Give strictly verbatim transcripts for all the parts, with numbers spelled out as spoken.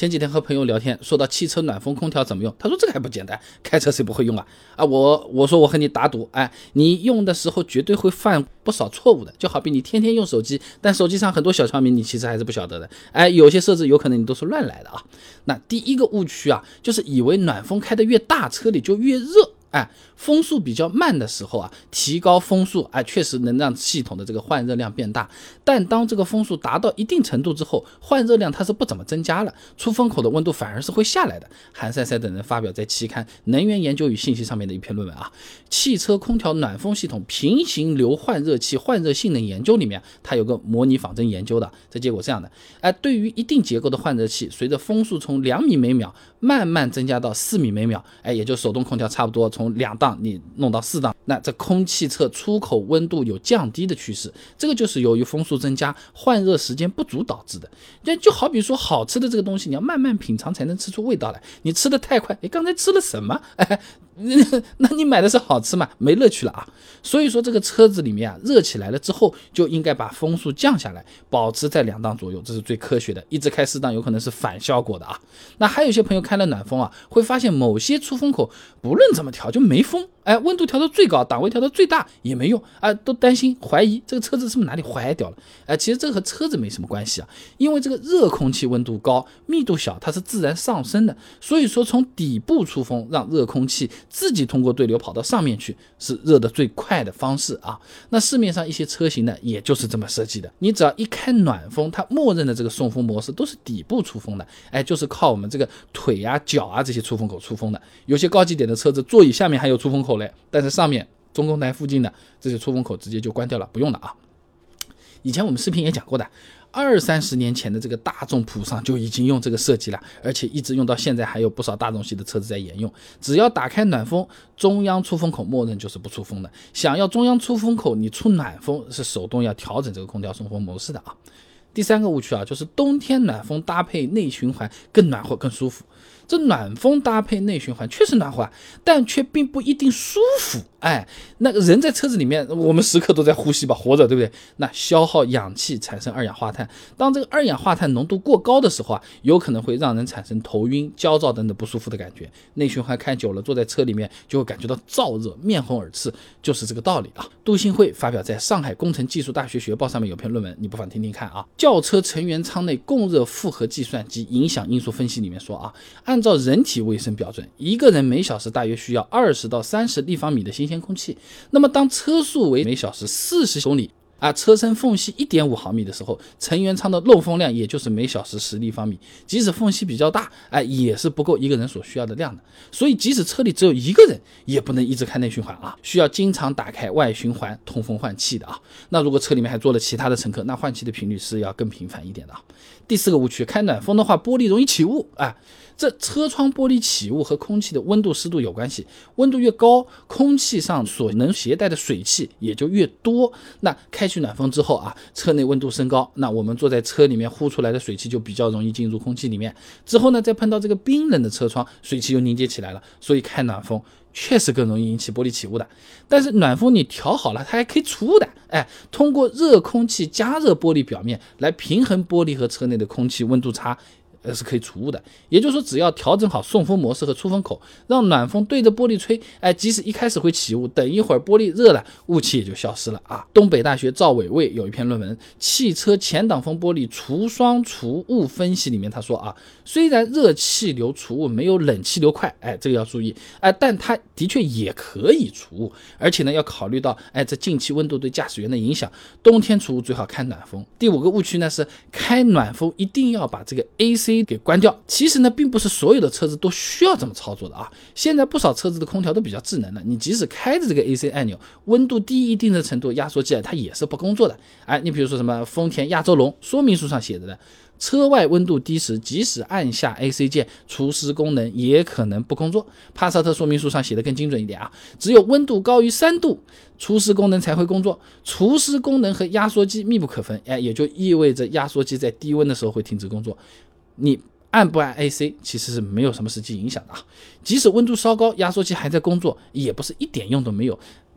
前几天和朋友聊天，说到汽车暖风空调怎么用，他说这个还不简单，开车谁不会用啊？啊，我我说我和你打赌，哎，你用的时候绝对会犯不少错误的，就好比你天天用手机，但手机上很多小窍门你其实还是不晓得的，哎，有些设置有可能你都是乱来的啊。那第一个误区啊，就是以为暖风开得越大，车里就越热。哎，风速比较慢的时候啊，提高风速，哎，确实能让系统的这个换热量变大。但当这个风速达到一定程度之后，换热量它是不怎么增加了，出风口的温度反而是会下来的。韩赛赛等人发表在期刊《能源研究与信息》上面的一篇论文啊，汽车空调暖风系统平行流换热器换热性能研究里面，它有个模拟仿真研究的，这结果这样的，哎，对于一定结构的换热器，随着风速从两米每秒慢慢增加到四米每秒，哎，也就手动空调差不多从从两档你弄到四档，那这空气侧出口温度有降低的趋势，这个就是由于风速增加，换热时间不足导致的。就好比说好吃的这个东西，你要慢慢品尝才能吃出味道来，你吃的太快，哎，刚才吃了什么？哎，那你买的是好吃嘛，没乐趣了啊。所以说这个车子里面啊，热起来了之后，就应该把风速降下来，保持在两档左右，这是最科学的。一直开四档有可能是反效果的啊。那还有一些朋友开了暖风啊，会发现某些出风口不论怎么调就没风，哎，温度调到最高，档位调到最大也没用啊，都担心怀疑这个车子是不是哪里坏掉了？哎，其实这个和车子没什么关系啊，因为这个热空气温度高，密度小，它是自然上升的，所以说从底部出风，让热空气自己通过对流跑到上面去，是热的最快的方式啊。那市面上一些车型呢，也就是这么设计的，你只要一开暖风，它默认的这个送风模式都是底部出风的，哎，就是靠我们这个腿啊、脚啊这些出风口出风的。有些高级点的车子座椅下面还有出风口嘞，但是上面中控台附近的这些出风口直接就关掉了，不用了啊。以前我们视频也讲过的，二三十年前的这个大众普尚就已经用这个设计了，而且一直用到现在，还有不少大众系的车子在沿用。只要打开暖风，中央出风口默认就是不出风的，想要中央出风口你出暖风，是手动要调整这个空调送风模式的啊。第三个误区啊，就是冬天暖风搭配内循环更暖和更舒服。这暖风搭配内循环确实暖和，但却并不一定舒服。哎，那个人在车子里面，我们时刻都在呼吸吧，活着，对不对？那消耗氧气，产生二氧化碳。当这个二氧化碳浓度过高的时候啊，有可能会让人产生头晕、焦躁等等不舒服的感觉。内循环开久了，坐在车里面就会感觉到燥热、面红耳赤，就是这个道理啊。杜信惠发表在上海工程技术大学学报上面有篇论文，你不妨听听看啊。轿车成员舱内供热负荷计算及影响因素分析里面说啊，按照人体卫生标准，一个人每小时大约需要二十到三十立方米的新鲜空气。那么当车速为每小时四十公里啊，车身缝隙 一点五毫米的时候，成员舱的漏风量也就是每小时十立方米，即使缝隙比较大，哎，也是不够一个人所需要的量的。所以即使车里只有一个人，也不能一直开内循环啊，需要经常打开外循环通风换气的啊。那如果车里面还坐了其他的乘客，那换气的频率是要更频繁一点的啊。第四个误区，开暖风的话，玻璃容易起雾，哎，这车窗玻璃起雾和空气的温度湿度有关系，温度越高，空气上所能携带的水汽也就越多。那开启暖风之后啊，车内温度升高，那我们坐在车里面呼出来的水汽就比较容易进入空气里面，之后呢，再碰到这个冰冷的车窗，水汽又凝结起来了，所以开暖风确实更容易引起玻璃起雾的。但是暖风你调好了，它还可以除雾的，哎，通过热空气加热玻璃表面来平衡玻璃和车内的空气温度差，呃，是可以除雾的。也就是说，只要调整好送风模式和出风口，让暖风对着玻璃吹，哎，即使一开始会起雾，等一会儿玻璃热了，雾气也就消失了啊。东北大学赵伟卫有一篇论文《汽车前挡风玻璃除霜除雾分析》里面他说啊，虽然热气流除雾没有冷气流快，哎，这个要注意，哎，但它的确也可以除雾，而且呢要考虑到哎这进气温度对驾驶员的影响，冬天除雾最好开暖风。第五个误区呢是开暖风一定要把这个 A C 给关掉，其实呢并不是所有的车子都需要这么操作的啊。现在不少车子的空调都比较智能的，你即使开着这个 A C 按钮，温度低一定的程度，压缩机它也是不工作的。哎，你比如说什么丰田亚洲龙，说明书上写着的，车外温度低时，即使按下 A C 键，除湿功能也可能不工作。帕萨特说明书上写的更精准一点啊，只有温度高于三度，除湿功能才会工作。除湿功能和压缩机密不可分，哎，也就意味着压缩机在低温的时候会停止工作。你按不按 A C 其实是没有什么实际影响的啊。即使温度稍高，压缩机还在工作，也不是一点用都没有。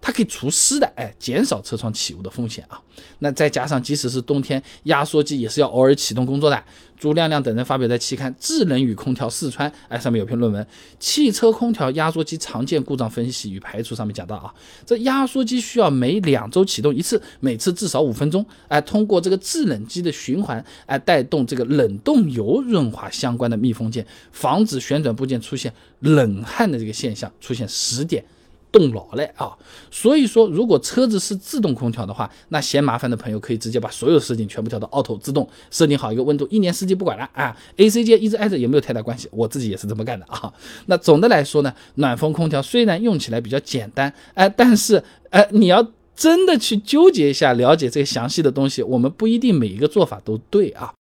它可以除湿的，哎，减少车窗起雾的风险啊。那再加上即使是冬天，压缩机也是要偶尔启动工作的。朱亮亮等人发表在期刊《智能与空调四川》哎上面有篇论文，《汽车空调压缩机常见故障分析与排除》上面讲到啊，这压缩机需要每两周启动一次，每次至少五分钟，哎，通过这个制冷机的循环，哎，带动这个冷冻油润滑相关的密封件，防止旋转部件出现冷汗的这个现象，出现十点。冻牢嘞啊！所以说，如果车子是自动空调的话，那嫌麻烦的朋友可以直接把所有设定全部调到 auto 自动，设定好一个温度，一年四季不管了啊。A C 键一直挨着也没有太大关系，我自己也是这么干的啊。那总的来说呢，暖风空调虽然用起来比较简单，哎，但是哎，你要真的去纠结一下，了解这个详细的东西，我们不一定每一个做法都对啊。